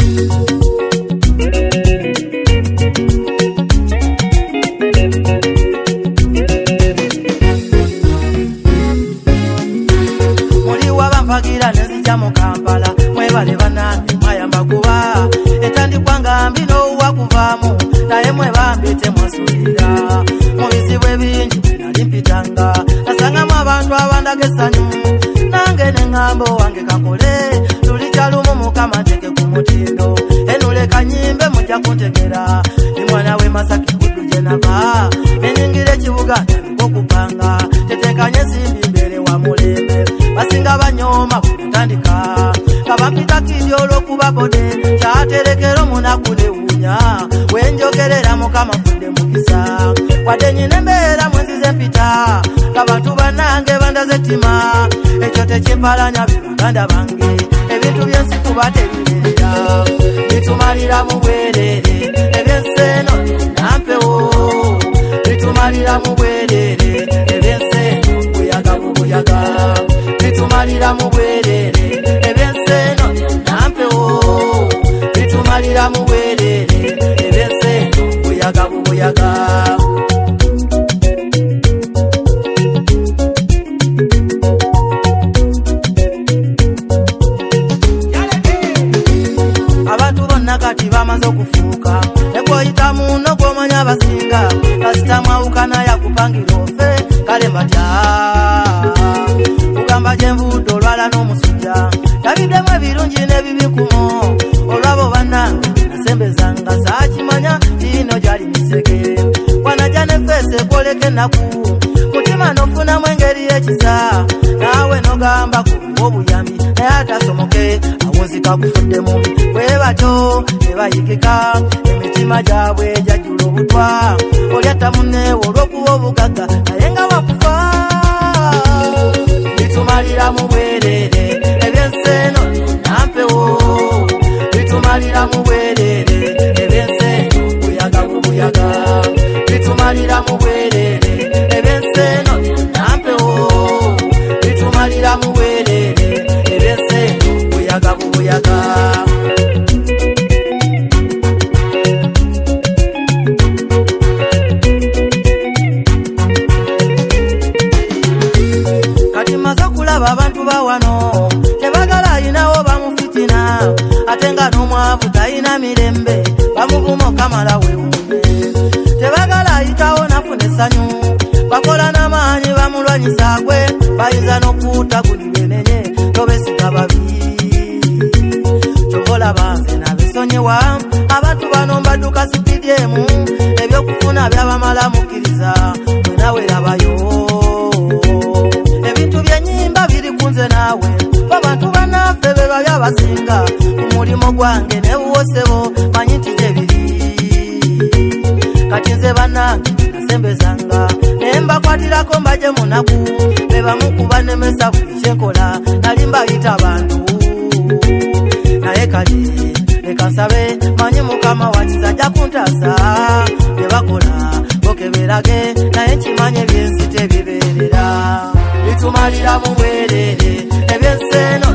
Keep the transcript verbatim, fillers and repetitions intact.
Mpagira nezija mu Kampala mwebale banange mwayamba kuba etandikwa mbino wakuvaamu naye mwebambite mwasulira mu bizibu ebingi nali mpitanga nasangamu abantu abandaga essanyu nange neŋŋambo wange kakole tuli kyalumu Mukama nteke ku mutindo enule kanyimbe mujja kuntegera ni mwana we Masaki Buddu gye nava nenyingira ekibuga okupanga tetekanye simbi mbere wa mulembe basinga banyoma kutandika kabampita kidyolo kuba bode kyaterekero munaku newunya wenjogerera Mukama fudde mukisa wadde nyine mbeera mwenzize mpita kabantu banange bandaze ttima ekyo tekimpalanya bibaganda bange ebintu byensi kuba tebimerera bitumalira mu bwerere ebyenseno nampewo bitumalira mu bwerere ebyenseno buyaga bubuyaga bitumalira mu bwerere ebyenseno nampewo bitumalira mu bwerere ebyenseno buyaga bubuyaga abantu bonna kati bamaze okufuuka ekwoyita muno gw'omanya abasinga kasita mwawukana yakupangira ofe kale mbatya kugamba gye nvudde olwala n'omusujja yabiddemu ebirungi n'ebibi kumo olwabo bannange nasembezanga saakimanya ino gyali miseke wanajja nefeesi ekwoleka ennaku mutima n'ofunamu engeri y'ekisa naawe n'ogamba ku obuyambi naye atasomoke awunzika kufudde mubi bwe batyo ne bayigika emitima gyabwe gyajjula obutwa olyatta munneewo olw'okuba obugagga naye nga wakufa bitumalira mu bwerere ebyenseno nampewo bitumalira mu bwerere ebyenseno buyaga bubuyaga bitumalira mu bwerere ebyenseno nampewo bitumalira mu bwerere ebyenseno buyaga bubuyaga abantu bawano tebagala ayinawo bamufitina ate nga n'omwavu talina mirembe bamuvuma okamala wewunye tebagala ayitawo nafuna essanyu bakola n'amaanyi bamulwanyisa gwe bayinza n'okuuta gulibenenye tobesiga babi kyovola banze nabesonyiwa abantu bano mbadduka sipidi emu ebyokufuna byabamala mukkiriza mwenawerabayo ebintu byenyimba biri kunze naawe babantu banaffe be babi abasinga omulimo gwange newuwosebo manyi nti gye biri kati nze bannange nasembezanga naye mbakwatirako mbaje munaku be bamukuba nemesa buli kyenkola nali mbayita abantu naye kale leka nsabe manyi Mukama wakisa ajja kuntaasa bye bakola bokeberage naye nkimanye ebyensi tebibeerera bitumalira mu bwerere ebyenseno